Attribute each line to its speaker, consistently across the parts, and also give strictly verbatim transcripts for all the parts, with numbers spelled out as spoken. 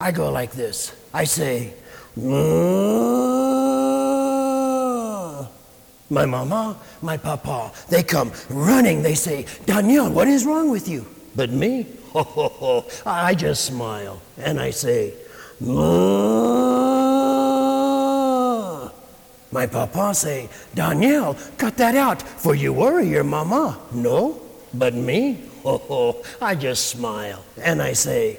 Speaker 1: I go like this. I say, "Moo." My mama, my papa, they come running. They say, "Daniel, what is wrong with you?" But me, ho, ho, ho, I just smile and I say, "Moo." My papa say, "Daniel, cut that out, for you worry your mama." No, but me, ho, ho, I just smile and I say,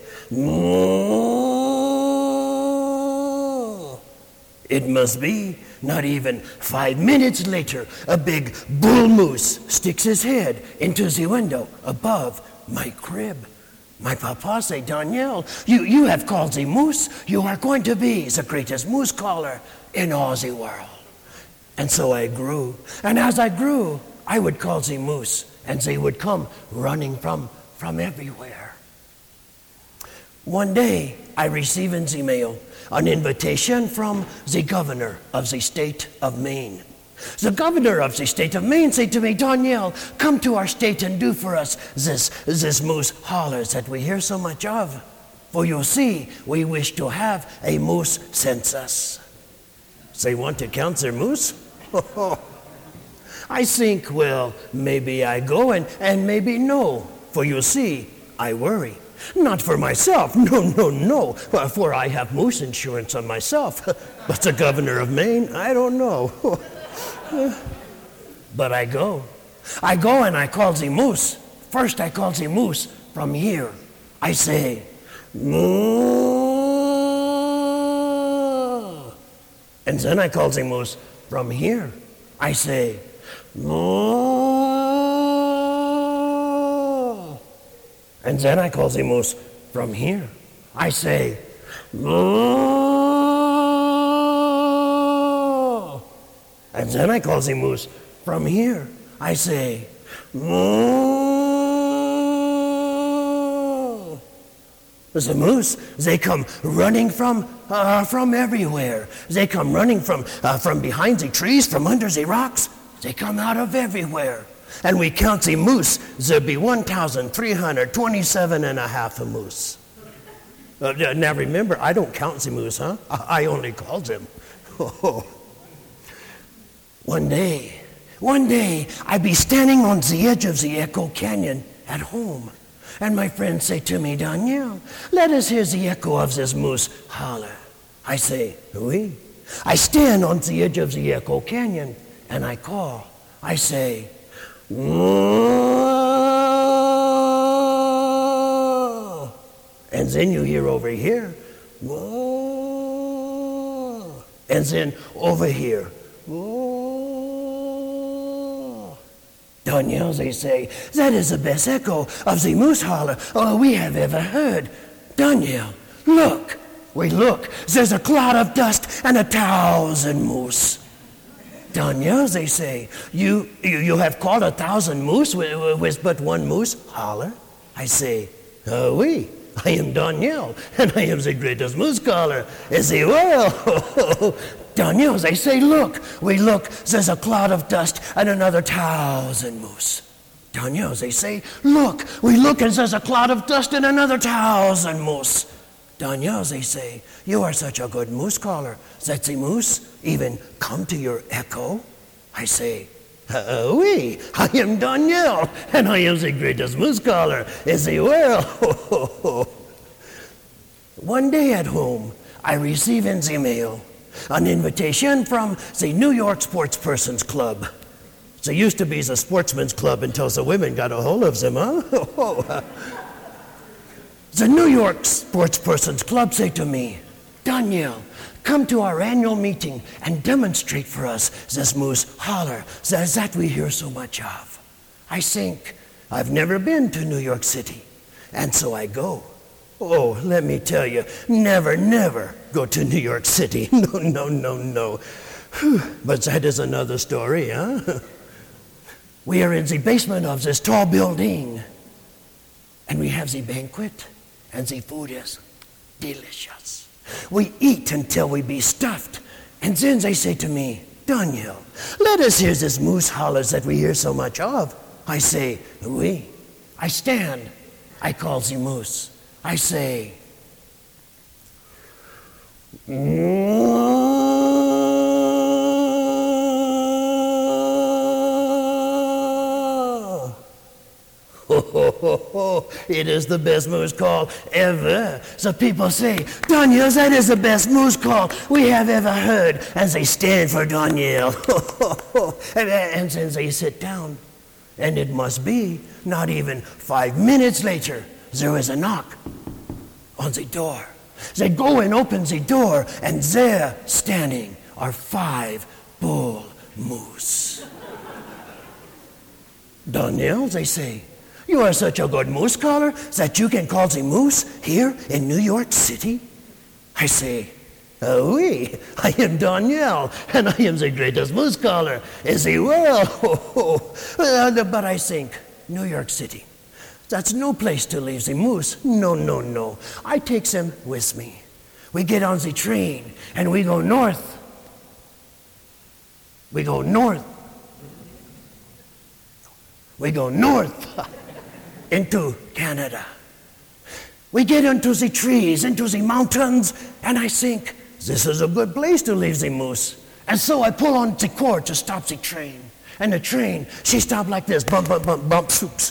Speaker 1: "Moo." It must be not even five minutes later, a big bull moose sticks his head into the window above my crib. My papa say, "Daniel, you, you have called the moose. You are going to be the greatest moose caller in all the world." And so I grew. And as I grew, I would call the moose, and they would come running from, from everywhere. One day, I received in the mail an invitation from the governor of the state of Maine. The governor of the state of Maine said to me, "Daniel, come to our state and do for us this, this moose hollers that we hear so much of. For you see, we wish to have a moose census." They want to count their moose? I think, well, maybe I go and, and maybe no. For you see, I worry. Not for myself, no, no, no, for I have moose insurance on myself. But the governor of Maine, I don't know. But I go. I go and I call the moose. First I call the moose from here. I say, "Moo." And then I call the moose from here. I say, "Moo." And then I call the moose from here. I say, "Moo." And then I call the moose from here. I say, "Moo." The moose, they come running from uh, from everywhere. They come running from uh, from behind the trees, from under the rocks. They come out of everywhere. And we count the moose. There be one thousand three hundred twenty-seven and a half a moose. Uh, now remember, I don't count the moose, huh? I only call them. One day, one day, I be standing on the edge of the Echo Canyon at home. And my friends say to me, "Daniel, let us hear the echo of this moose holler." I say, "Oui." I stand on the edge of the Echo Canyon and I call. I say, "Whoa." And then you hear over here, "Whoa." And then over here, "Whoa." Daniel, they say, "That is the best echo of the moose holler oh, we have ever heard." Daniel, look. We look. There's a cloud of dust and a thousand moose. Daniel, they say, you, you, you have called a thousand moose with, with but one moose holler? I say, "Oh, oui, I am Daniel, and I am the greatest moose caller. Is he well?" Daniel, they say, "Look, we look, there's a cloud of dust and another thousand moose." Daniel, they say, "Look, we look, and there's a cloud of dust and another thousand moose." Daniel, they say, "You are such a good moose caller that the moose even come to your echo?" I say, "Oh, oui, I am Daniel, and I am the greatest moose caller. Is he well?" One day at home, I receive in the mail an invitation from the New York Sportspersons Club. There used to be the Sportsman's Club until the women got a hold of them, huh? The New York Sportspersons Club say to me, "Daniel, come to our annual meeting and demonstrate for us this moose holler that, that we hear so much of." I think, I've never been to New York City, and so I go. Oh, let me tell you, never, never go to New York City. No, no, no, no. Whew. But that is another story, huh? We are in the basement of this tall building, and we have the banquet, and the food is delicious. We eat until we be stuffed, and then they say to me, "Daniel, let us hear this moose hollers that we hear so much of." I say, "Oui." I stand. I call the moose. I say, Ho, ho, ho, ho. It is the best moose call ever. So people say, Daniel, that is the best moose call we have ever heard. And they stand for Daniel. and, and then they sit down. And it must be not even five minutes later, there is a knock on the door. They go and open the door, and there standing are five bull moose. Daniel, they say, you are such a good moose caller that you can call the moose here in New York City? I say, oh, oui, I am Daniel, and I am the greatest moose caller in the world. uh, but I think, New York City, that's no place to leave the moose. No, no, no. I take them with me. We get on the train, and we go north. We go north. We go north. Into Canada. We get into the trees, into the mountains, and I think, this is a good place to leave the moose. And so I pull on the cord to stop the train. And the train, she stopped like this, bump, bump, bump, bump, swoops.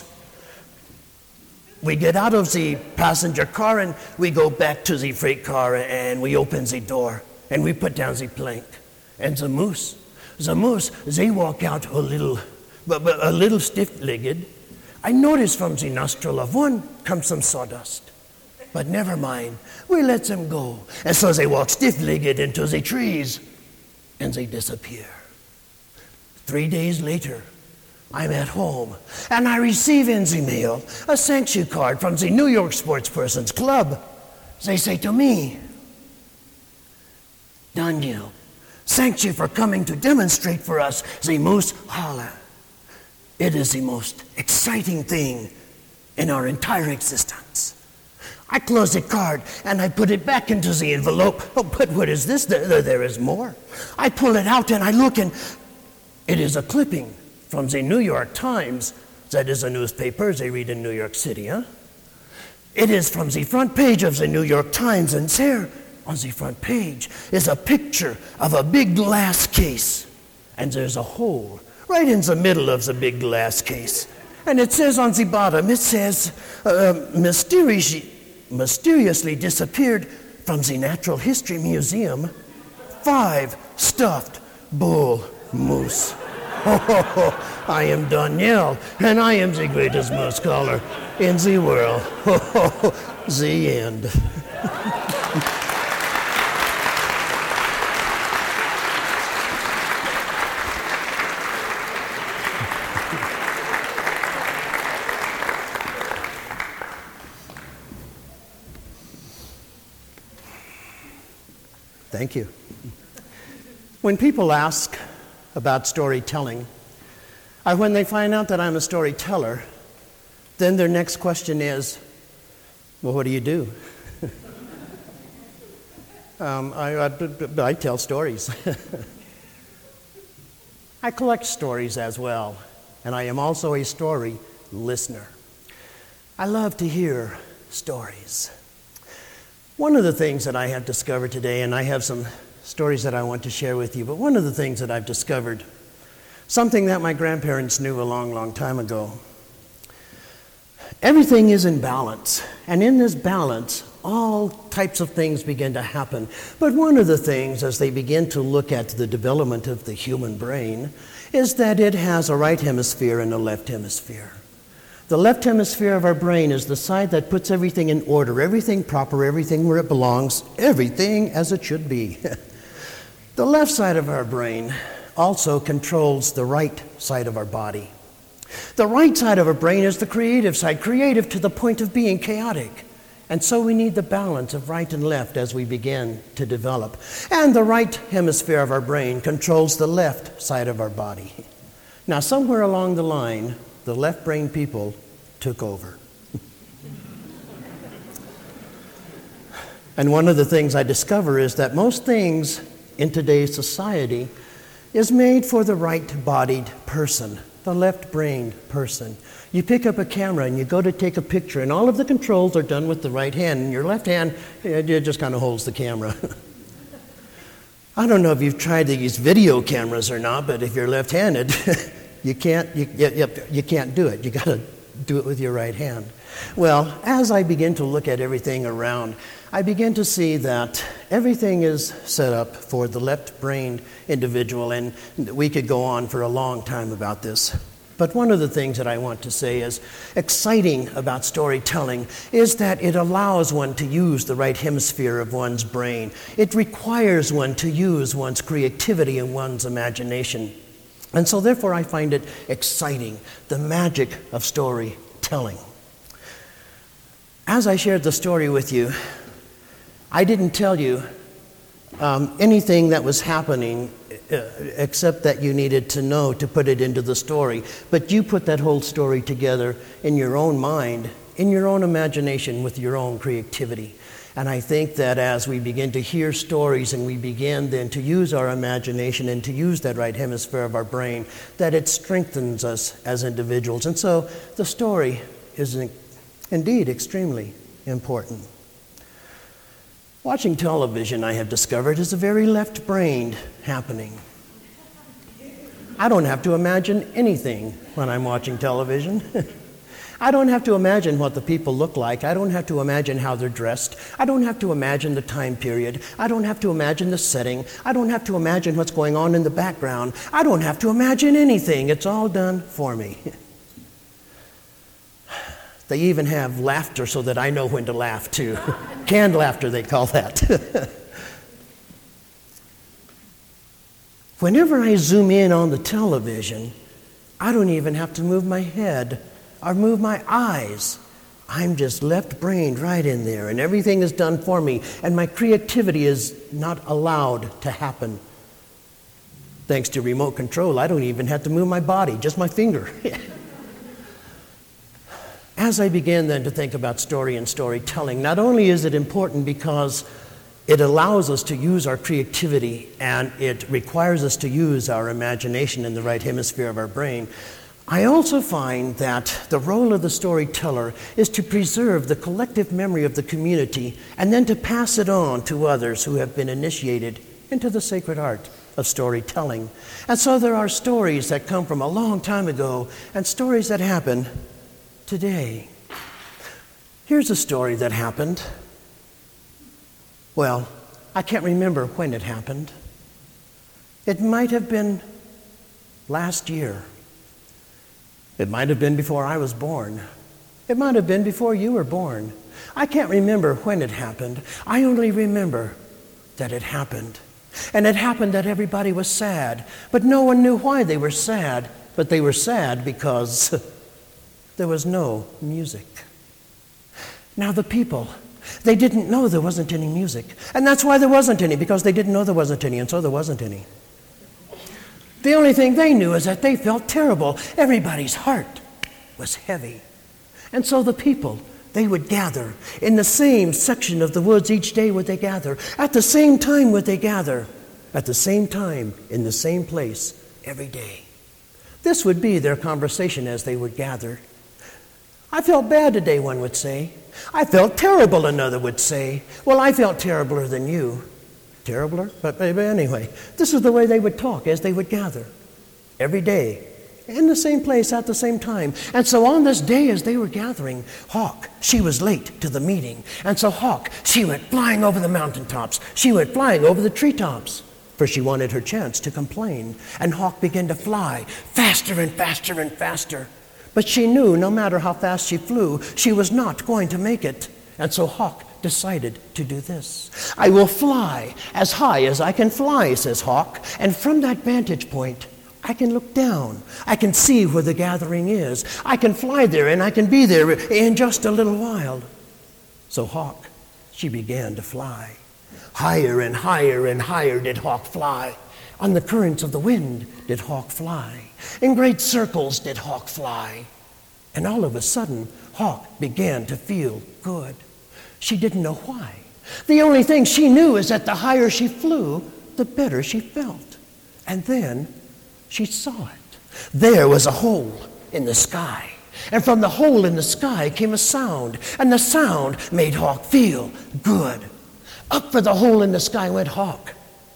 Speaker 1: We get out of the passenger car and we go back to the freight car and we open the door and we put down the plank. And the moose, the moose, they walk out a little, a little stiff-legged. I notice from the nostril of one comes some sawdust. But never mind, we let them go. And so they walk stiff-legged into the trees, and they disappear. Three days later, I'm at home, and I receive in the mail a thank you card from the New York Sportspersons Club. They say to me, Daniel, thank you for coming to demonstrate for us the Moose Holler. It is the most exciting thing in our entire existence. I close the card and I put it back into the envelope. Oh, but what is this? There, there is more. I pull it out and I look, and it is a clipping from the New York Times. That is a newspaper they read in New York City, huh? It is from the front page of the New York Times, and there on the front page is a picture of a big glass case. And there's a hole right in the middle of the big glass case. And it says on the bottom, it says, uh, mysteriously, mysteriously disappeared from the Natural History Museum, five stuffed bull moose. Oh, I am Daniel, and I am the greatest moose caller in the world. The end. Thank you. When people ask about storytelling, or when they find out that I'm a storyteller, then their next question is, well, what do you do? um, I, I, I tell stories. I collect stories as well, and I am also a story listener. I love to hear stories. One of the things that I have discovered today, and I have some stories that I want to share with you, but one of the things that I've discovered, something that my grandparents knew a long, long time ago. Everything is in balance, and in this balance, all types of things begin to happen. But one of the things, as they begin to look at the development of the human brain, is that it has a right hemisphere and a left hemisphere. The left hemisphere of our brain is the side that puts everything in order, everything proper, everything where it belongs, everything as it should be. The left side of our brain also controls the right side of our body. The right side of our brain is the creative side, creative to the point of being chaotic. And so we need the balance of right and left as we begin to develop. And the right hemisphere of our brain controls the left side of our body. Now, somewhere along the line, the left brain people took over. And one of the things I discover is that most things in today's society is made for the right-bodied person, the left-brained person. You pick up a camera and you go to take a picture, and all of the controls are done with the right hand, and your left hand, it just kind of holds the camera. I don't know if you've tried to use video cameras or not, but if you're left-handed, you can't you, you, you can't do it. You got to do it with your right hand. Well, as I begin to look at everything around, I begin to see that everything is set up for the left-brained individual, and we could go on for a long time about this. But one of the things that I want to say is exciting about storytelling is that it allows one to use the right hemisphere of one's brain. It requires one to use one's creativity and one's imagination. And so therefore I find it exciting, the magic of storytelling. As I shared the story with you, I didn't tell you um, anything that was happening uh, except that you needed to know to put it into the story. But you put that whole story together in your own mind, in your own imagination, with your own creativity. And I think that as we begin to hear stories and we begin then to use our imagination and to use that right hemisphere of our brain, that it strengthens us as individuals. And so the story is indeed extremely important. Watching television, I have discovered, is a very left-brained happening. I don't have to imagine anything when I'm watching television. I don't have to imagine what the people look like. I don't have to imagine how they're dressed. I don't have to imagine the time period. I don't have to imagine the setting. I don't have to imagine what's going on in the background. I don't have to imagine anything. It's all done for me. They even have laughter so that I know when to laugh too. Canned laughter, they call that. Whenever I zoom in on the television, I don't even have to move my head or move my eyes. I'm just left-brained right in there, and everything is done for me, and my creativity is not allowed to happen. Thanks to remote control, I don't even have to move my body, just my finger. As I began then to think about story and storytelling, not only is it important because it allows us to use our creativity and it requires us to use our imagination in the right hemisphere of our brain, I also find that the role of the storyteller is to preserve the collective memory of the community and then to pass it on to others who have been initiated into the sacred art of storytelling. And so there are stories that come from a long time ago and stories that happen today. Here's a story that happened. Well, I can't remember when it happened. It might have been last year. It might have been before I was born. It might have been before you were born. I can't remember when it happened. I only remember that it happened. And it happened that everybody was sad, but no one knew why they were sad. But they were sad because there was no music. Now the people, they didn't know there wasn't any music. And that's why there wasn't any, because they didn't know there wasn't any, and so there wasn't any. The only thing they knew is that they felt terrible. Everybody's heart was heavy. And so the people, they would gather in the same section of the woods each day would they gather. At the same time would they gather. At the same time, in the same place, every day. This would be their conversation as they would gather. I felt bad today, one would say. I felt terrible, another would say. Well, I felt terribler than you. Terribler? But anyway, this is the way they would talk as they would gather. Every day, in the same place at the same time. And so on this day as they were gathering, Hawk, she was late to the meeting. And so Hawk, she went flying over the mountaintops. She went flying over the treetops. For she wanted her chance to complain. And Hawk began to fly faster and faster and faster. But she knew no matter how fast she flew, she was not going to make it. And so Hawk decided to do this. I will fly as high as I can fly, says Hawk. And from that vantage point, I can look down. I can see where the gathering is. I can fly there and I can be there in just a little while. So Hawk, she began to fly. Higher and higher and higher did Hawk fly. On the currents of the wind did Hawk fly. In great circles did Hawk fly. And all of a sudden, Hawk began to feel good. She didn't know why. The only thing she knew is that the higher she flew, the better she felt. And then she saw it. There was a hole in the sky. And from the hole in the sky came a sound. And the sound made Hawk feel good. Up for the hole in the sky went Hawk.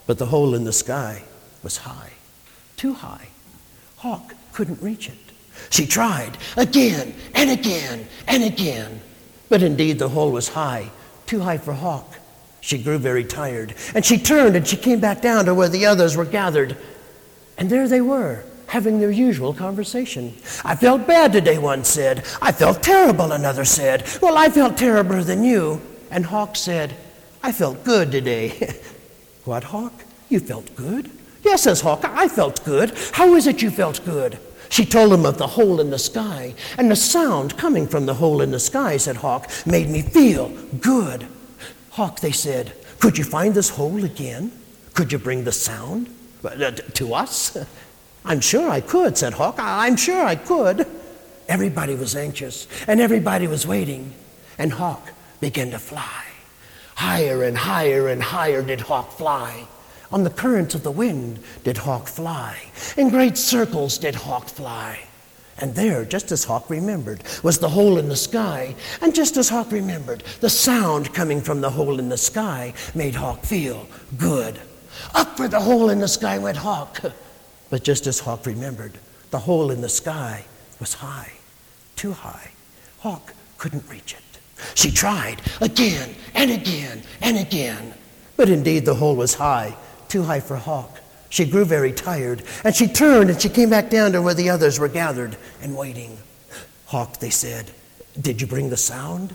Speaker 1: but the hole in the sky was high, too high. Hawk couldn't reach it. She tried again and again and again, but indeed the hole was high, too high for Hawk. She grew very tired, and she turned and she came back down to where the others were gathered. And there they were, having their usual conversation. I felt bad today, one said. I felt terrible, another said. Well, I felt terribler than you. And Hawk said, I felt good today. What, Hawk? You felt good? Yes, says Hawk, I felt good. How is it you felt good? She told him of the hole in the sky, and the sound coming from the hole in the sky, said Hawk, made me feel good. Hawk, they said, could you find this hole again? Could you bring the sound uh, to us? I'm sure I could, said Hawk. I'm sure I could. Everybody was anxious, and everybody was waiting, and Hawk began to fly. Higher and higher and higher did Hawk fly. On the currents of the wind did Hawk fly. In great circles did Hawk fly. And there, just as Hawk remembered, was the hole in the sky. And just as Hawk remembered, the sound coming from the hole in the sky made Hawk feel good. Up for the hole in the sky went Hawk. But just as Hawk remembered, the hole in the sky was high, too high. Hawk couldn't reach it. She tried again and again and again. But indeed the hole was high, too high for Hawk. She grew very tired, and she turned and she came back down to where the others were gathered and waiting. Hawk, they said, did you bring the sound?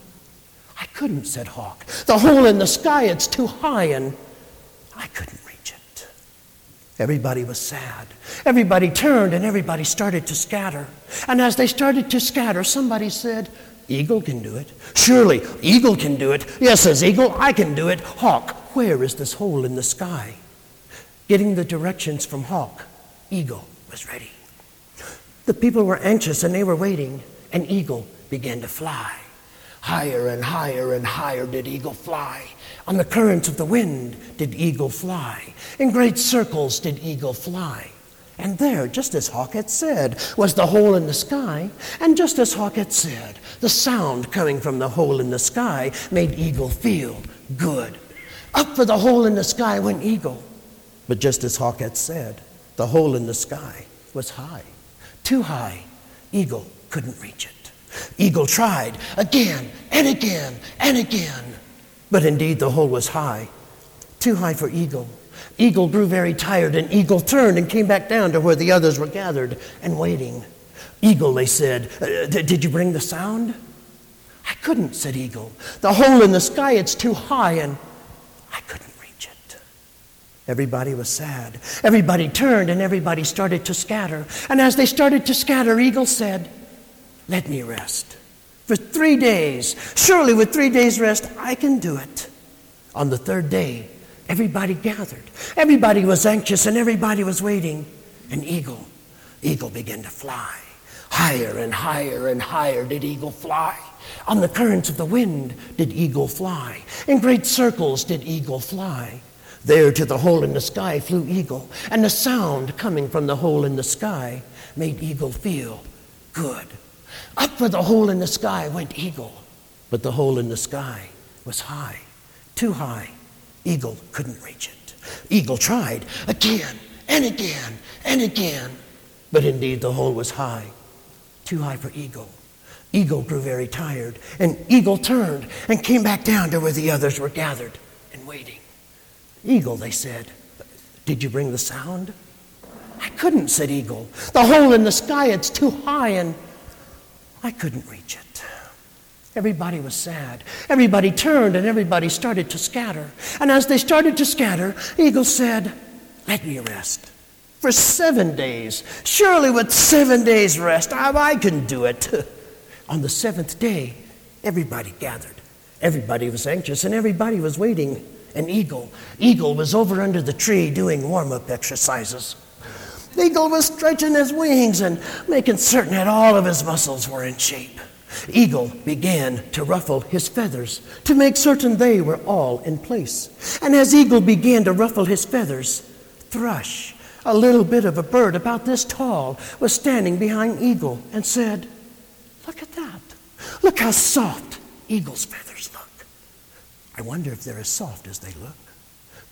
Speaker 1: I couldn't, said Hawk. The hole in the sky, it's too high, and I couldn't reach it. Everybody was sad. Everybody turned and everybody started to scatter. And as they started to scatter, somebody said, Eagle can do it. Surely, Eagle can do it. Yes, says Eagle, I can do it. Hawk, where is this hole in the sky? Getting the directions from Hawk, Eagle was ready. The people were anxious and they were waiting, and Eagle began to fly. Higher and higher and higher did Eagle fly. On the currents of the wind did Eagle fly. In great circles did Eagle fly. And there, just as Hawk had said, was the hole in the sky. And just as Hawk had said, the sound coming from the hole in the sky made Eagle feel good. Up for the hole in the sky went Eagle. But just as Hawk had said, the hole in the sky was high, too high. Eagle couldn't reach it. Eagle tried again and again and again. But indeed the hole was high, too high for Eagle. Eagle grew very tired, and Eagle turned and came back down to where the others were gathered and waiting. Eagle, they said, did you bring the sound? I couldn't, said Eagle. The hole in the sky, it's too high, and I couldn't reach it. Everybody was sad. Everybody turned and everybody started to scatter. And as they started to scatter, Eagle said, let me rest. For three days, surely with three days' rest, I can do it. On the third day, everybody gathered. Everybody was anxious and everybody was waiting. And Eagle, Eagle began to fly. Higher and higher and higher did Eagle fly. On the currents of the wind did Eagle fly. In great circles did Eagle fly. There to the hole in the sky flew Eagle, and the sound coming from the hole in the sky made Eagle feel good. Up for the hole in the sky went Eagle, but the hole in the sky was high, too high. Eagle couldn't reach it. Eagle tried again and again and again, but indeed the hole was high, too high for Eagle. Eagle grew very tired, and Eagle turned and came back down to where the others were gathered and waiting. Eagle, they said, did you bring the sound? I couldn't, said Eagle. The hole in the sky, it's too high, and I couldn't reach it. Everybody was sad. Everybody turned and everybody started to scatter. And as they started to scatter, Eagle said, let me rest. For seven days, surely with seven days rest, I, I can do it. On the seventh day, everybody gathered. Everybody was anxious and everybody was waiting. And Eagle, Eagle was over under the tree doing warm-up exercises. Eagle was stretching his wings and making certain that all of his muscles were in shape. Eagle began to ruffle his feathers to make certain they were all in place. And as Eagle began to ruffle his feathers, Thrush, a little bit of a bird about this tall, was standing behind Eagle and said, look at that. Look how soft Eagle's feathers look. I wonder if they're as soft as they look.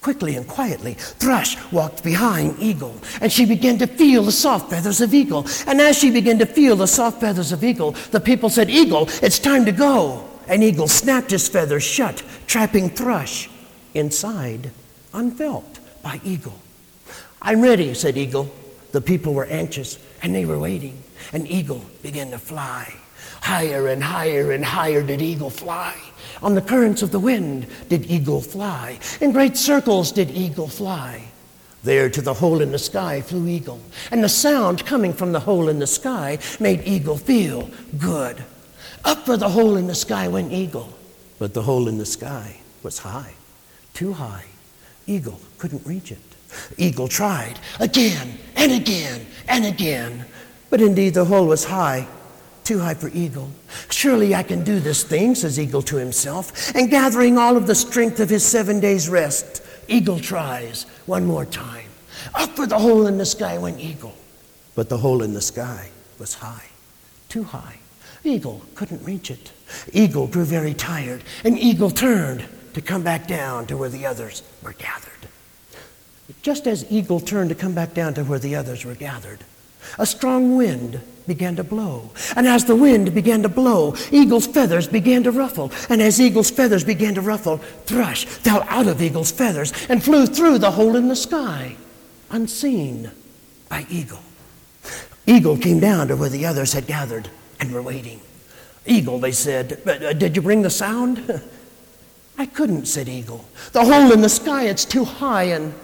Speaker 1: Quickly and quietly, Thrush walked behind Eagle, and she began to feel the soft feathers of Eagle. And as she began to feel the soft feathers of Eagle, the people said, "Eagle, it's time to go." And Eagle snapped his feathers shut, trapping Thrush inside, unfelt by Eagle. "I'm ready," said Eagle. The people were anxious, and they were waiting. And Eagle began to fly. Higher and higher and higher did Eagle fly. On the currents of the wind did Eagle fly. In great circles did Eagle fly. There to the hole in the sky flew Eagle. And the sound coming from the hole in the sky made Eagle feel good. Up for the hole in the sky went Eagle. But the hole in the sky was high, too high. Eagle couldn't reach it. Eagle tried again and again and again. But indeed the hole was high, too high for Eagle. "Surely I can do this thing," says Eagle to himself. And gathering all of the strength of his seven days' rest, Eagle tries one more time. Up for the hole in the sky went Eagle. But the hole in the sky was high, too high. Eagle couldn't reach it. Eagle grew very tired, and Eagle turned to come back down to where the others were gathered. Just as Eagle turned to come back down to where the others were gathered, a strong wind began to blow. And as the wind began to blow, Eagle's feathers began to ruffle. And as Eagle's feathers began to ruffle, Thrush fell out of Eagle's feathers and flew through the hole in the sky, unseen by Eagle. Eagle came down to where the others had gathered and were waiting. "Eagle," they said, "uh, did you bring the sound?" "I couldn't," said Eagle. "The hole in the sky, it's too high, and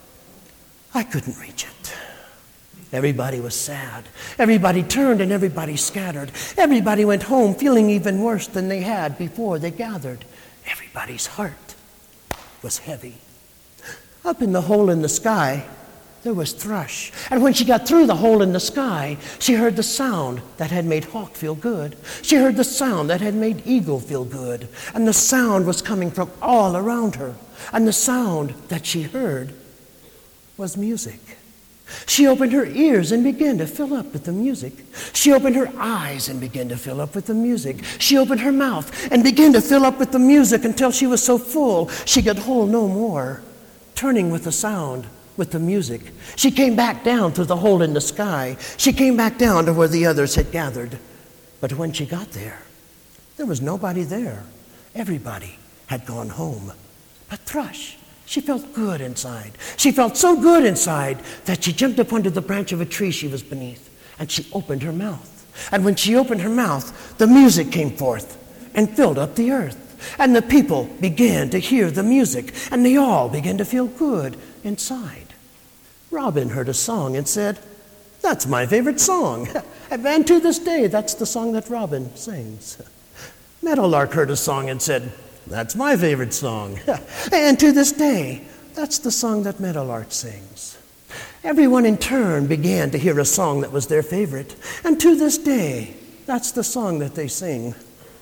Speaker 1: I couldn't reach it." Everybody was sad. Everybody turned and everybody scattered. Everybody went home feeling even worse than they had before they gathered. Everybody's heart was heavy. Up in the hole in the sky, there was Thrush. And when she got through the hole in the sky, she heard the sound that had made Hawk feel good. She heard the sound that had made Eagle feel good. And the sound was coming from all around her. And the sound that she heard was music. She opened her ears and began to fill up with the music. She opened her eyes and began to fill up with the music. She opened her mouth and began to fill up with the music until she was so full she could hold no more. Turning with the sound, with the music, she came back down through the hole in the sky. She came back down to where the others had gathered. But when she got there, there was nobody there. Everybody had gone home. But Thrush, she felt good inside. She felt so good inside that she jumped up onto the branch of a tree she was beneath, and she opened her mouth. And when she opened her mouth, the music came forth and filled up the earth. And the people began to hear the music, and they all began to feel good inside. Robin heard a song and said, "That's my favorite song." And to this day, that's the song that Robin sings. Meadowlark heard a song and said, "That's my favorite song." And to this day, that's the song that Meadowlark sings. Everyone in turn began to hear a song that was their favorite. And to this day, that's the song that they sing.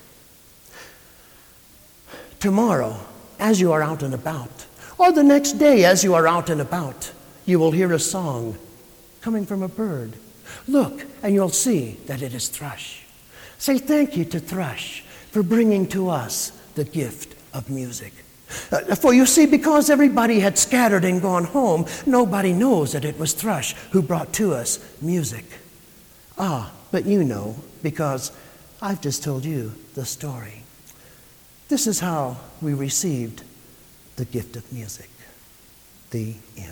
Speaker 1: Tomorrow, as you are out and about, or the next day as you are out and about, you will hear a song coming from a bird. Look, and you'll see that it is Thrush. Say thank you to Thrush for bringing to us the gift of music. Uh, for you see, because everybody had scattered and gone home, nobody knows that it was Thrush who brought to us music. Ah, but you know, because I've just told you the story. This is how we received the gift of music. The end.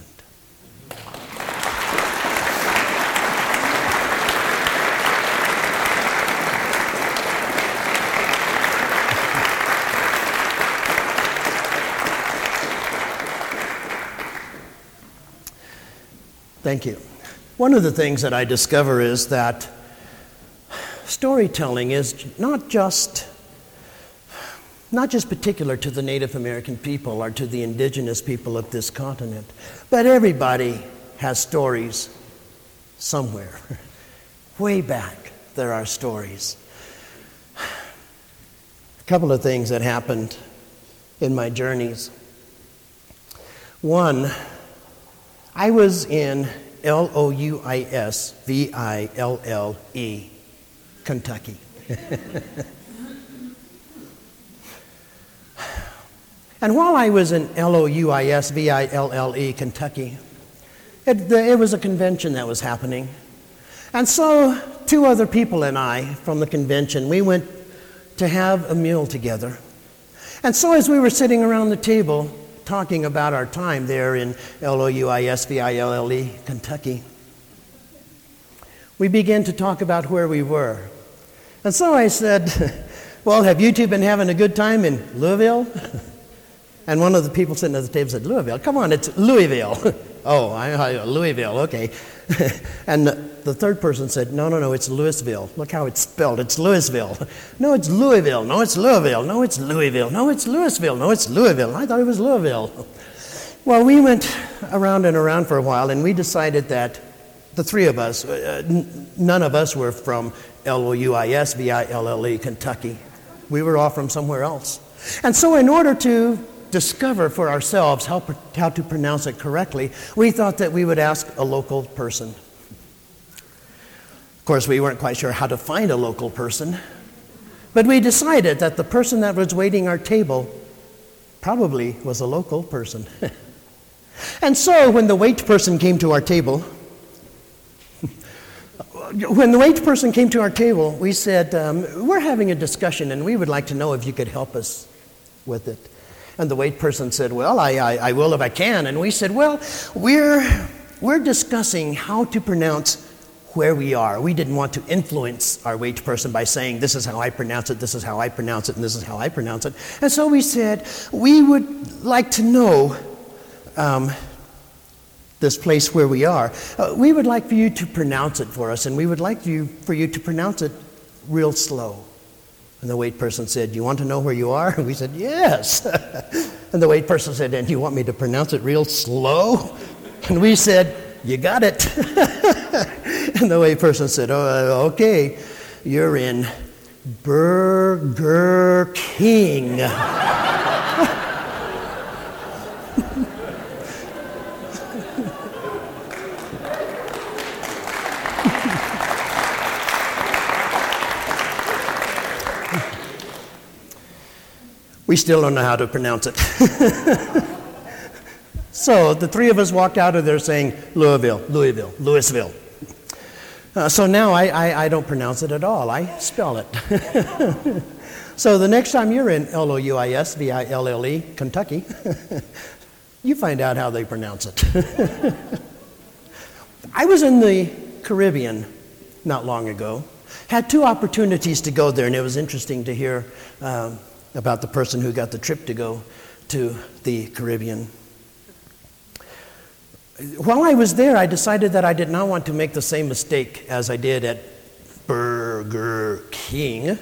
Speaker 1: Thank you. One of the things that I discover is that storytelling is not just not just particular to the Native American people or to the indigenous people of this continent, but everybody has stories somewhere. Way back, there are stories. A couple of things that happened in my journeys. One, I was in L O U I S V I L L E, Kentucky. And while I was in L O U I S V I L L E, Kentucky, it, it was a convention that was happening. And so two other people and I from the convention, we went to have a meal together. And so as we were sitting around the table talking about our time there in L O U I S V I L L E, Kentucky, we began to talk about where we were. And so I said, well, have you two been having a good time in Louisville? And one of the people sitting at the table said, Louisville? Come on, it's Louisville. oh, I, I, Louisville, okay. And the, the third person said, no, no, no, it's Louisville. Look how it's spelled. It's Louisville. No, it's Louisville. No, it's Louisville. No, it's Louisville. No, it's Louisville. No, it's Louisville. I thought it was Louisville. Well, we went around and around for a while, and we decided that the three of us, uh, n- none of us were from L O U I S V I L L E, Kentucky. We were all from somewhere else. And so in order to discover for ourselves how, how to pronounce it correctly, we thought that we would ask a local person. Of course, we weren't quite sure how to find a local person, but we decided that the person that was waiting our table probably was a local person. And so when the wait person came to our table, when the wait person came to our table, we said, um, we're having a discussion and we would like to know if you could help us with it. And the wait person said, well, I, I, I will if I can. And we said, well, we're, we're discussing how to pronounce where we are. We didn't want to influence our wait person by saying, this is how I pronounce it, this is how I pronounce it, and this is how I pronounce it. And so we said, we would like to know um, this place where we are. Uh, we would like for you to pronounce it for us, and we would like you, for you to pronounce it real slow. And the wait person said, you want to know where you are? And we said, yes. And the wait person said, and you want me to pronounce it real slow? And we said, you got it. And the wait person said, oh, okay, you're in Burger King. We still don't know how to pronounce it. So the three of us walked out of there saying, Louisville, Louisville, Louisville. Uh, so now I, I, I don't pronounce it at all. I spell it. So the next time you're in L O U I S V I L L E, Kentucky, you find out how they pronounce it. I was in the Caribbean not long ago. Had two opportunities to go there, and it was interesting to hear um, about the person who got the trip to go to the Caribbean. While I was there, I decided that I did not want to make the same mistake as I did at Burger King.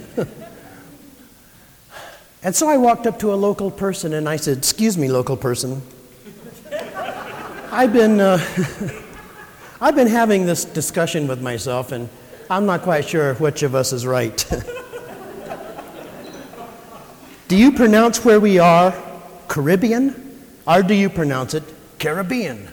Speaker 1: And so I walked up to a local person and I said, excuse me, local person. I've been, uh, I've been having this discussion with myself, and I'm not quite sure which of us is right. Do you pronounce where we are Caribbean, or do you pronounce it Caribbean?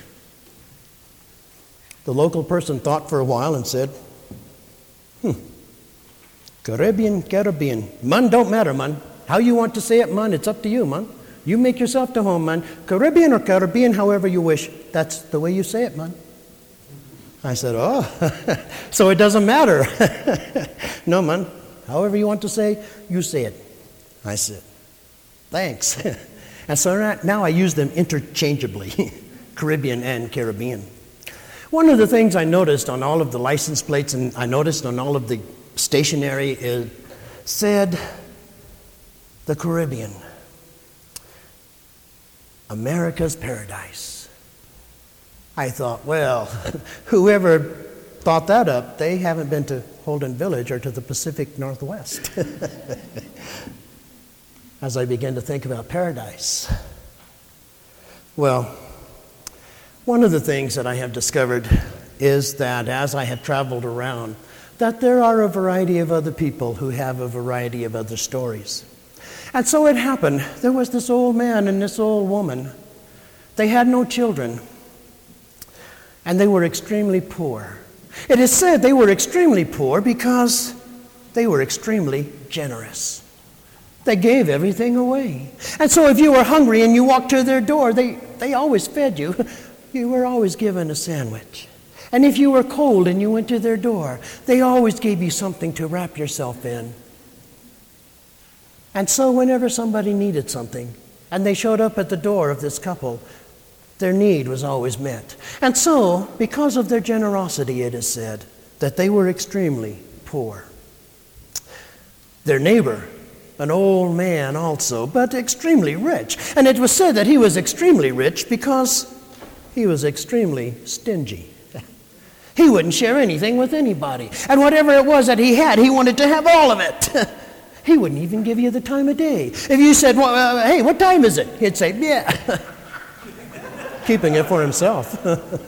Speaker 1: The local person thought for a while and said, hmm, Caribbean, Caribbean. Man, don't matter, man. How you want to say it, man, it's up to you, man. You make yourself to home, man. Caribbean or Caribbean, however you wish. That's the way you say it, man. I said, oh, so it doesn't matter. No, man. However you want to say, you say it. I said, thanks. And so now I use them interchangeably, Caribbean and Caribbean. One of the things I noticed on all of the license plates, and I noticed on all of the stationery, is said the Caribbean, America's paradise. I thought, well, whoever thought that up, they haven't been to Holden Village or to the Pacific Northwest. As I began to think about paradise. Well, one of the things that I have discovered is that as I have traveled around, that there are a variety of other people who have a variety of other stories. And so it happened, there was this old man and this old woman. They had no children, and they were extremely poor. It is said they were extremely poor because they were extremely generous. They gave everything away. And so if you were hungry and you walked to their door, they, they always fed you. You were always given a sandwich. And if you were cold and you went to their door, they always gave you something to wrap yourself in. And so whenever somebody needed something, and they showed up at the door of this couple, their need was always met. And so, because of their generosity, it is said that they were extremely poor. Their neighbor, an old man also, but extremely rich. And it was said that he was extremely rich because he was extremely stingy. He wouldn't share anything with anybody. And whatever it was that he had, he wanted to have all of it. He wouldn't even give you the time of day. If you said, well, uh, hey, what time is it? He'd say, yeah. Keeping it for himself.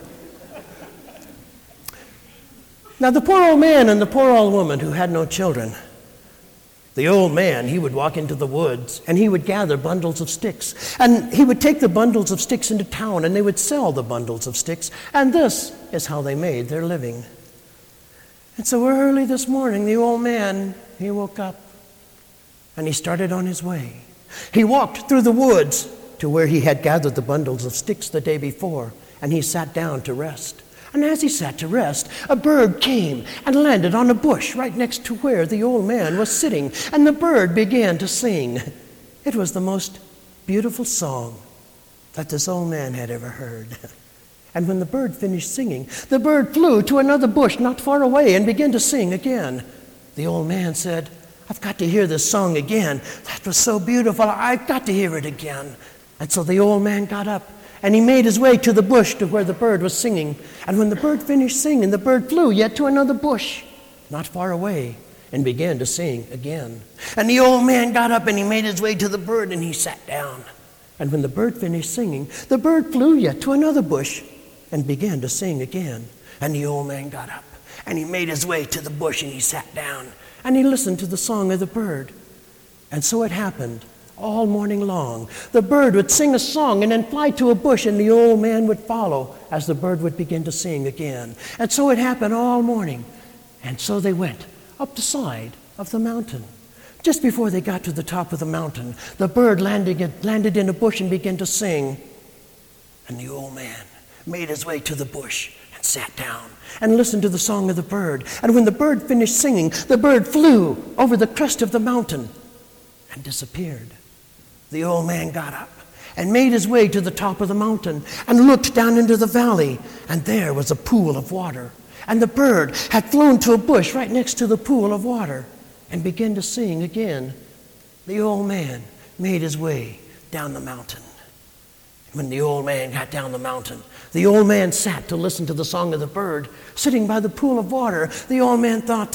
Speaker 1: Now, the poor old man and the poor old woman who had no children, the old man, he would walk into the woods and he would gather bundles of sticks. And he would take the bundles of sticks into town and they would sell the bundles of sticks. And this is how they made their living. And so early this morning, the old man, he woke up and he started on his way. He walked through the woods to where he had gathered the bundles of sticks the day before, and he sat down to rest. And as he sat to rest, a bird came and landed on a bush right next to where the old man was sitting, and the bird began to sing. It was the most beautiful song that this old man had ever heard. And when the bird finished singing, the bird flew to another bush not far away and began to sing again. The old man said, I've got to hear this song again. That was so beautiful. I've got to hear it again. And so the old man got up and he made his way to the bush to where the bird was singing. And when the bird finished singing, the bird flew yet to another bush not far away and began to sing again. And the old man got up and he made his way to the bird and he sat down. And when the bird finished singing, the bird flew yet to another bush and began to sing again. And the old man got up and he made his way to the bush and he sat down and he listened to the song of the bird. And so it happened all morning long. The bird would sing a song and then fly to a bush, and the old man would follow as the bird would begin to sing again. And so it happened all morning. And so they went up the side of the mountain. Just before they got to the top of the mountain, the bird landed, landed in a bush and began to sing. And the old man made his way to the bush and sat down and listened to the song of the bird. And when the bird finished singing, the bird flew over the crest of the mountain and disappeared. The old man got up and made his way to the top of the mountain and looked down into the valley, and there was a pool of water. And the bird had flown to a bush right next to the pool of water and began to sing again. The old man made his way down the mountain. When the old man got down the mountain, the old man sat to listen to the song of the bird. Sitting by the pool of water, the old man thought,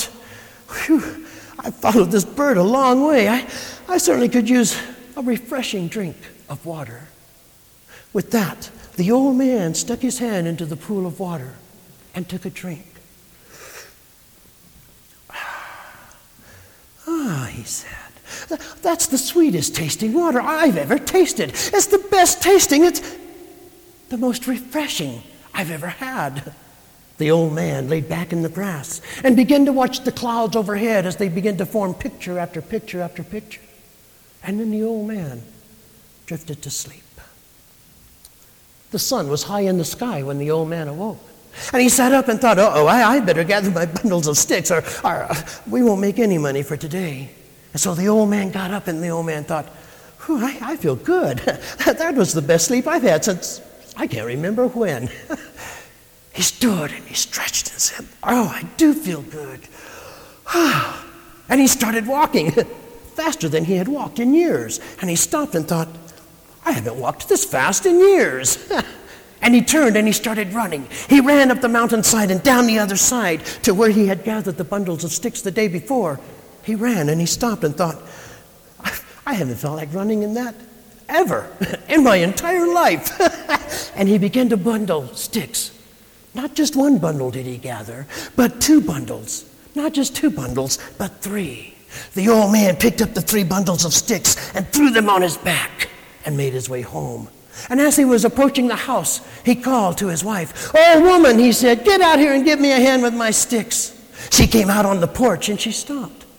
Speaker 1: whew, I followed this bird a long way. I, I certainly could use a refreshing drink of water. With that, the old man stuck his hand into the pool of water and took a drink. Ah, he said, that's the sweetest tasting water I've ever tasted. It's the best tasting. It's the most refreshing I've ever had. The old man laid back in the grass and began to watch the clouds overhead as they began to form picture after picture after picture. And then the old man drifted to sleep. The sun was high in the sky when the old man awoke. And he sat up and thought, uh-oh, I, I better gather my bundles of sticks or, or uh, we won't make any money for today. And so the old man got up and the old man thought, I, I feel good. that, that was the best sleep I've had since I can't remember when. He stood and he stretched and said, oh, I do feel good. And he started walking faster than he had walked in years. And he stopped and thought, I haven't walked this fast in years. And he turned and he started running. He ran up the mountainside and down the other side to where he had gathered the bundles of sticks the day before. He ran and he stopped and thought, I haven't felt like running in that ever in my entire life. And he began to bundle sticks. Not just one bundle did he gather, but two bundles. Not just two bundles, but three. The old man picked up the three bundles of sticks and threw them on his back and made his way home. And as he was approaching the house, he called to his wife. Oh, woman, he said, get out here and give me a hand with my sticks. She came out on the porch and she stopped.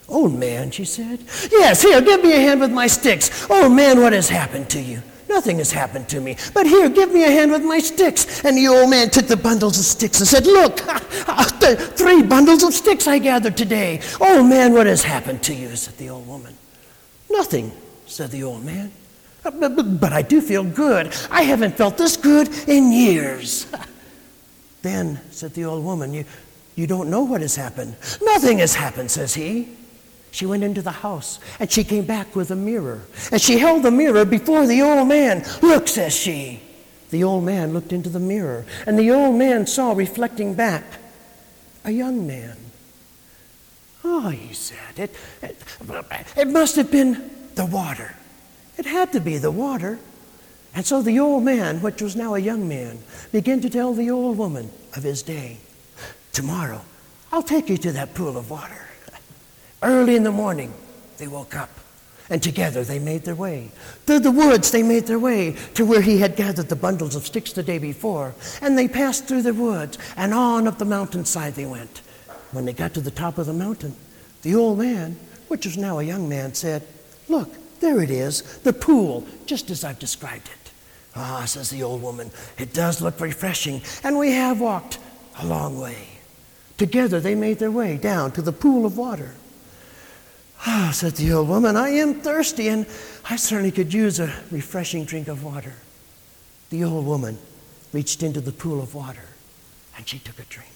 Speaker 1: "Old man," she said. "Yes, here, give me a hand with my sticks. Old man, what has happened to you?" "Nothing has happened to me, but here, give me a hand with my sticks." And the old man took the bundles of sticks and said, "Look, the three bundles of sticks I gathered today. Old man, what has happened to you?" said the old woman. "Nothing," said the old man. But, but, but I do feel good. I haven't felt this good in years." "Then," said the old woman, you, you don't know what has happened." "Nothing has happened," says he. She went into the house, and she came back with a mirror. And she held the mirror before the old man. "Look," says she. The old man looked into the mirror, and the old man saw reflecting back a young man. "Oh," he said, it, it, it must have been the water. It had to be the water." And so the old man, which was now a young man, began to tell the old woman of his day. "Tomorrow, I'll take you to that pool of water." Early in the morning, they woke up, and together they made their way. Through the woods, they made their way to where he had gathered the bundles of sticks the day before. And they passed through the woods, and on up the mountainside they went. When they got to the top of the mountain, the old man, which was now a young man, said, "Look, there it is, the pool, just as I've described it." "Ah," says the old woman, "it does look refreshing, and we have walked a long way." Together they made their way down to the pool of water. "Ah," said the old woman, "I am thirsty, and I certainly could use a refreshing drink of water." The old woman reached into the pool of water, and she took a drink.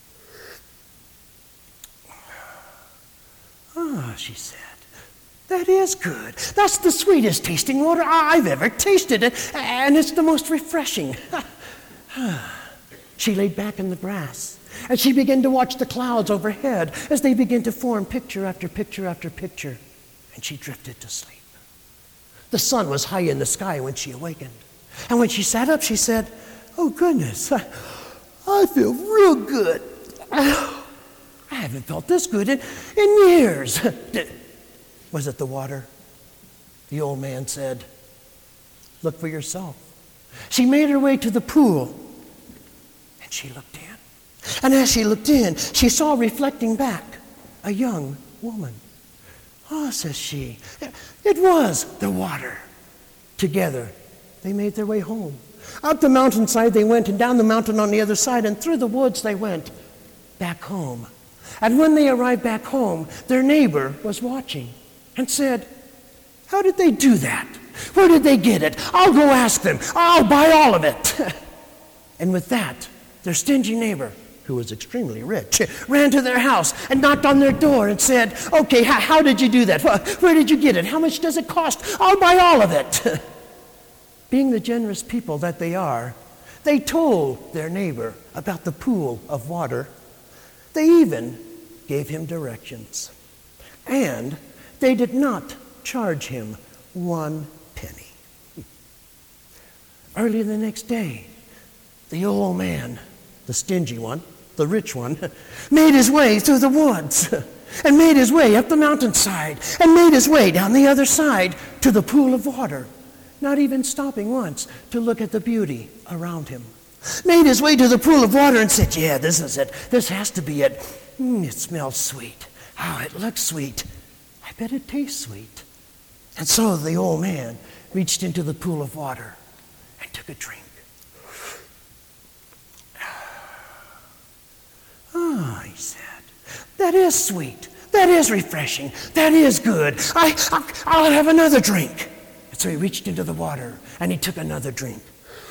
Speaker 1: "Ah," she said, "that is good. That's the sweetest tasting water I've ever tasted, and it's the most refreshing." She laid back in the grass, and she began to watch the clouds overhead as they began to form picture after picture after picture, and she drifted to sleep. The sun was high in the sky when she awakened, and when she sat up, she said, "Oh, goodness, I, I feel real good. I haven't felt this good in, in years." Was it the water? The old man said, "Look for yourself." She made her way to the pool, and she looked in. And as she looked in, she saw reflecting back a young woman. "Oh," says she, "it was the water." Together, they made their way home. Up the mountainside they went, and down the mountain on the other side, and through the woods they went back home. And when they arrived back home, their neighbor was watching and said, "How did they do that? Where did they get it? I'll go ask them. I'll buy all of it." And with that, their stingy neighbor, who was extremely rich, ran to their house and knocked on their door and said, "Okay, how, how did you do that? Where did you get it? How much does it cost? I'll buy all of it." Being the generous people that they are, they told their neighbor about the pool of water. They even gave him directions. And they did not charge him one penny. Early the next day, the old man, the stingy one, the rich one, made his way through the woods and made his way up the mountainside and made his way down the other side to the pool of water, not even stopping once to look at the beauty around him. Made his way to the pool of water and said, "Yeah, this is it. This has to be it. Mm, it smells sweet. Oh, it looks sweet. I bet it tastes sweet." And so the old man reached into the pool of water and took a drink. "Ah," he said, "that is sweet. That is refreshing. That is good. I, I, I'll have another drink." And so he reached into the water and he took another drink.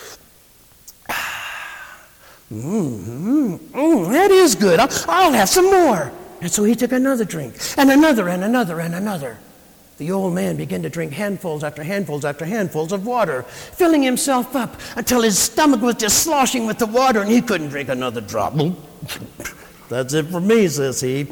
Speaker 1: Mm-hmm. Mm, that is good. I'll, I'll have some more. And so he took another drink, and another, and another, and another. The old man began to drink handfuls after handfuls after handfuls of water, filling himself up until his stomach was just sloshing with the water, and he couldn't drink another drop. "That's it for me," says he.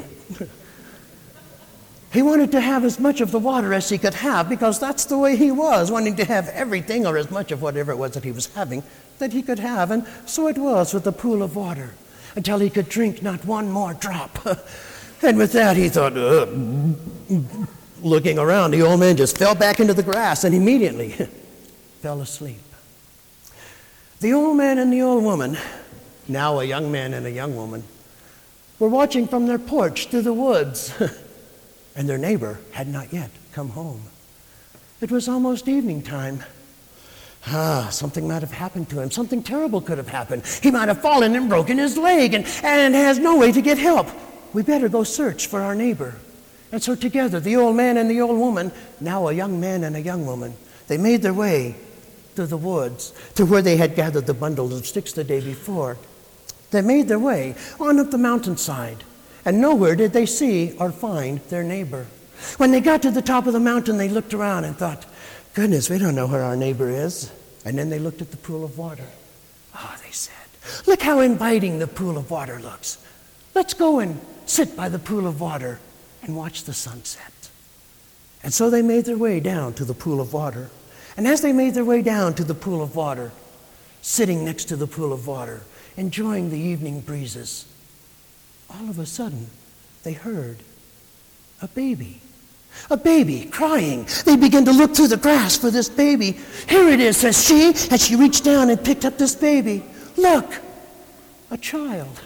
Speaker 1: He wanted to have as much of the water as he could have, because that's the way he was, wanting to have everything, or as much of whatever it was that he was having, that he could have. And so it was with the pool of water, until he could drink not one more drop. And with that, he thought, uh, looking around, the old man just fell back into the grass and immediately fell asleep. The old man and the old woman, now a young man and a young woman, were watching from their porch through the woods. and their neighbor had not yet come home. It was almost evening time. Ah, something might have happened to him. Something terrible could have happened. He might have fallen and broken his leg and, and has no way to get help. We better go search for our neighbor. And so together, the old man and the old woman, now a young man and a young woman, they made their way to the woods, to where they had gathered the bundles of sticks the day before. They made their way on up the mountainside, and nowhere did they see or find their neighbor. When they got to the top of the mountain, they looked around and thought, goodness, we don't know where our neighbor is. And then they looked at the pool of water. Oh, they said, look how inviting the pool of water looks. Let's go and sit by the pool of water and watch the sunset. And so they made their way down to the pool of water. And as they made their way down to the pool of water, sitting next to the pool of water, enjoying the evening breezes, all of a sudden, they heard a baby. A baby crying. They began to look through the grass for this baby. Here it is, says she, and she reached down and picked up this baby. Look, a child.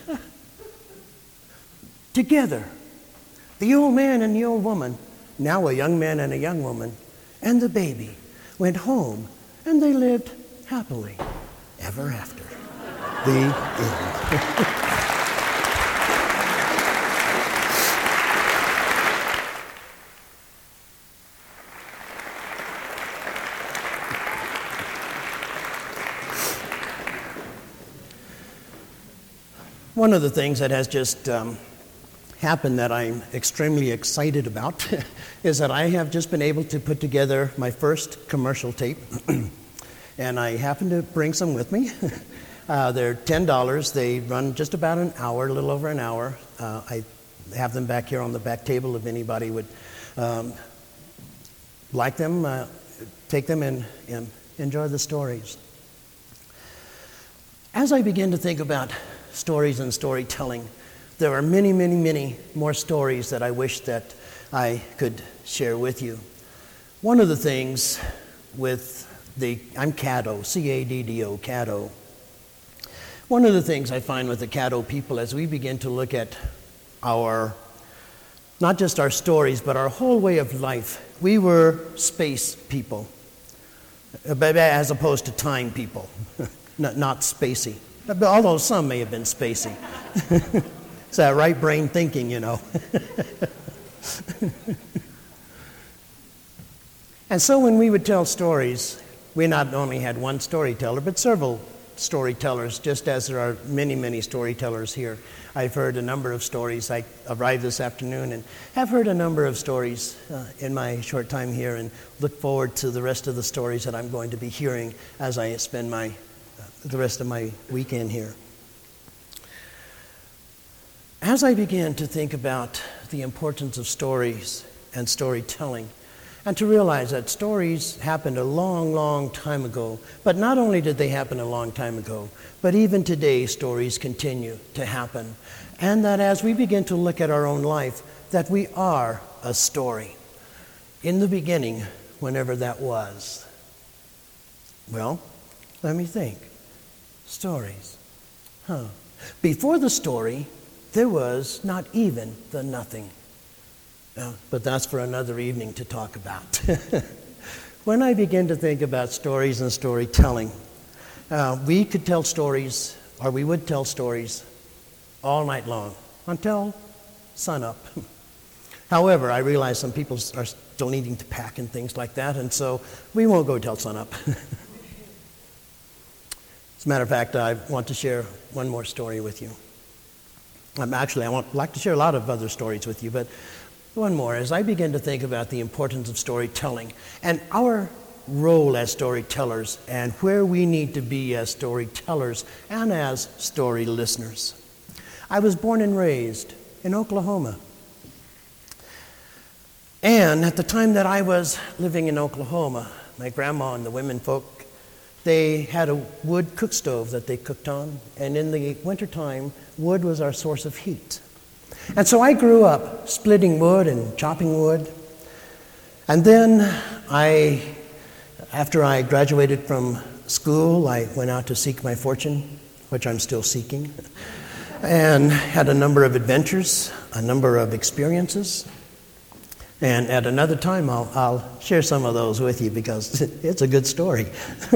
Speaker 1: Together, the old man and the old woman, now a young man and a young woman, and the baby went home, and they lived happily ever after. The end. One of the things that has just um, happened that I'm extremely excited about is that I have just been able to put together my first commercial tape, and I happen to bring some with me. uh, they're ten dollars. They run just about an hour, a little over an hour. Uh, I have them back here on the back table if anybody would um, like them, uh, take them and, and enjoy the stories. As I begin to think about stories and storytelling, there are many, many, many more stories that I wish that I could share with you. One of the things with the, I'm Caddo, C A D D O, Caddo. One of the things I find with the Caddo people as we begin to look at our, not just our stories, but our whole way of life, we were space people, as opposed to time people, not, not spacey. Although some may have been spacey. It's that right brain thinking, you know. And so when we would tell stories, we not only had one storyteller, but several storytellers, just as there are many, many storytellers here. I've heard a number of stories. I arrived this afternoon and have heard a number of stories uh, in my short time here, and look forward to the rest of the stories that I'm going to be hearing as I spend my the rest of my weekend here. As I began to think about the importance of stories and storytelling, and to realize that stories happened a long, long time ago, but not only did they happen a long time ago, but even today stories continue to happen, and that as we begin to look at our own life, that we are a story. In the beginning, whenever that was. Well, let me think. Stories. Huh. Before the story, there was not even the nothing. Uh, but that's for another evening to talk about. When I begin to think about stories and storytelling, uh, we could tell stories, or we would tell stories all night long, until sunup. However, I realize some people are still needing to pack and things like that, and so we won't go till sunup. As a matter of fact, I want to share one more story with you. Um, actually, I would like to share a lot of other stories with you, but one more. As I begin to think about the importance of storytelling and our role as storytellers and where we need to be as storytellers and as story listeners. I was born and raised in Oklahoma. And at the time that I was living in Oklahoma, my grandma and the women folk, they had a wood cook stove that they cooked on, and in the wintertime, wood was our source of heat. And so I grew up splitting wood and chopping wood. And then I, after I graduated from school, I went out to seek my fortune, which I'm still seeking, and had a number of adventures, a number of experiences. And at another time, I'll, I'll share some of those with you because it's a good story.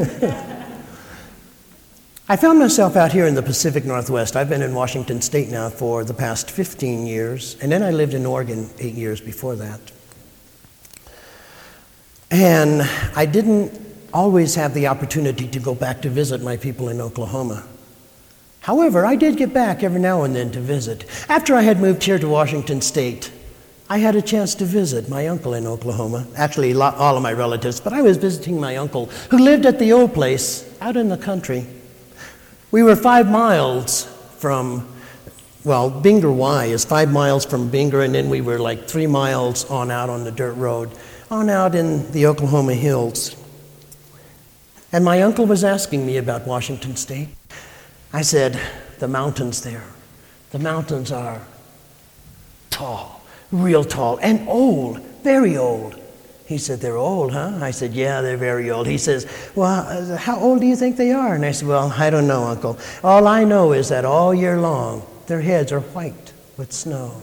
Speaker 1: I found myself out here in the Pacific Northwest. I've been in Washington State now for the past fifteen years, and then I lived in Oregon eight years before that. And I didn't always have the opportunity to go back to visit my people in Oklahoma. However, I did get back every now and then to visit. After I had moved here to Washington State, I had a chance to visit my uncle in Oklahoma. Actually, all of my relatives, but I was visiting my uncle who lived at the old place out in the country. We were five miles from, well, Binger Y is five miles from Binger, and then we were like three miles on out on the dirt road, on out in the Oklahoma hills. And my uncle was asking me about Washington State. I said, the mountains there, the mountains are tall, real tall, and old, very old. He said, they're old, huh? I said, yeah, they're very old. He says, well, uh, how old do you think they are? And I said, well, I don't know, Uncle. All I know is that all year long, their heads are white with snow.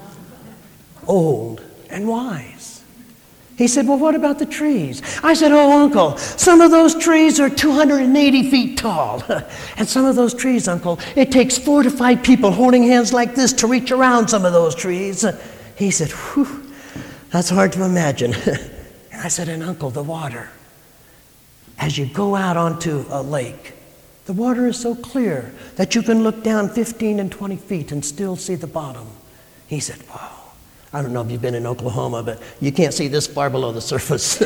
Speaker 1: Old and wise. He said, well, what about the trees? I said, oh, Uncle, some of those trees are two hundred eighty feet tall. And some of those trees, Uncle, it takes four to five people holding hands like this to reach around some of those trees. He said, whew. That's hard to imagine. And I said, and Uncle, the water. As you go out onto a lake, the water is so clear that you can look down fifteen and twenty feet and still see the bottom. He said, wow. I don't know if you've been in Oklahoma, but you can't see this far below the surface.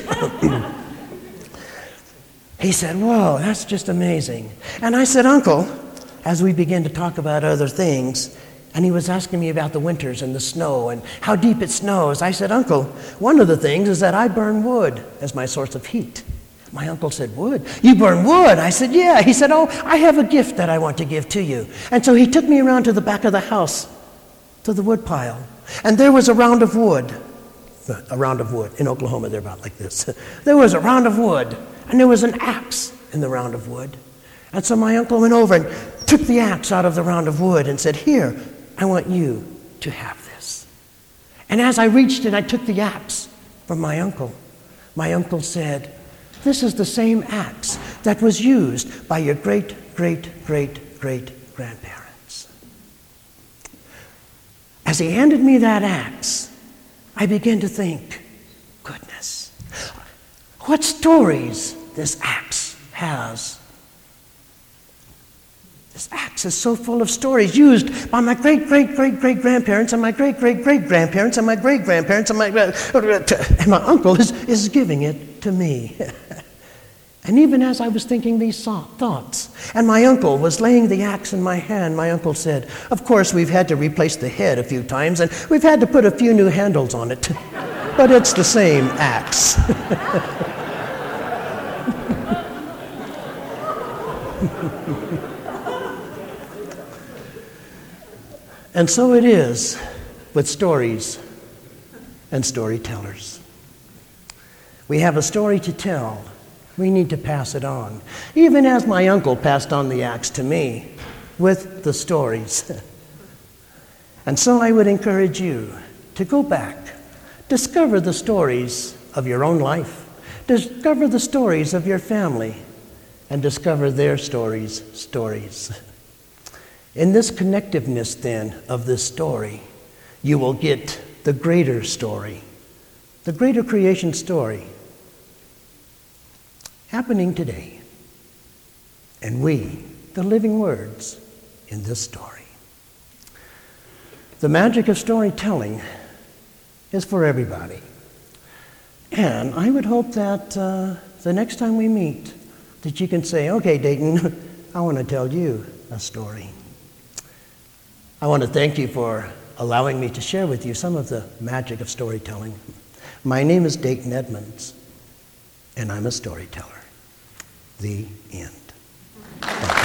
Speaker 1: He said, whoa, that's just amazing. And I said, Uncle, as we began to talk about other things, and he was asking me about the winters and the snow and how deep it snows. I said, Uncle, one of the things is that I burn wood as my source of heat. My uncle said, wood? You burn wood? I said, yeah. He said, oh, I have a gift that I want to give to you. And so he took me around to the back of the house, to the wood pile. And there was a round of wood. A round of wood. In Oklahoma, they're about like this. There was a round of wood, and there was an axe in the round of wood. And so my uncle went over and took the axe out of the round of wood and said, here, I want you to have this. And as I reached it, I took the axe from my uncle. My uncle said, this is the same axe that was used by your great, great, great, great grandparents. As he handed me that axe, I began to think, goodness, what stories this axe has. This axe is so full of stories used by my great-great-great-great-grandparents and my great-great-great-grandparents and my great-grandparents and my and my uncle is, is giving it to me. And even as I was thinking these thoughts, and my uncle was laying the axe in my hand, my uncle said, of course, we've had to replace the head a few times, and we've had to put a few new handles on it, but it's the same axe. And so it is with stories and storytellers. We have a story to tell. We need to pass it on. Even as my uncle passed on the axe to me with the stories. And so I would encourage you to go back, discover the stories of your own life, discover the stories of your family, and discover their stories, stories. In this connectiveness, then, of this story, you will get the greater story, the greater creation story happening today. And we, the living words in this story. The magic of storytelling is for everybody. And I would hope that uh, the next time we meet, that you can say, okay, Dayton, I want to tell you a story. I want to thank you for allowing me to share with you some of the magic of storytelling. My name is Dayton Edmonds, and I'm a storyteller. The end.